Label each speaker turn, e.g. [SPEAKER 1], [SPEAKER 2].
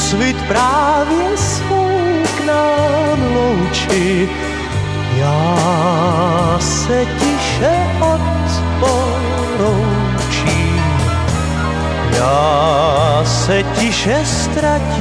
[SPEAKER 1] Úsvit právě svou k nám loučí. Já se tiše odporoučím, já se tiše ztratím.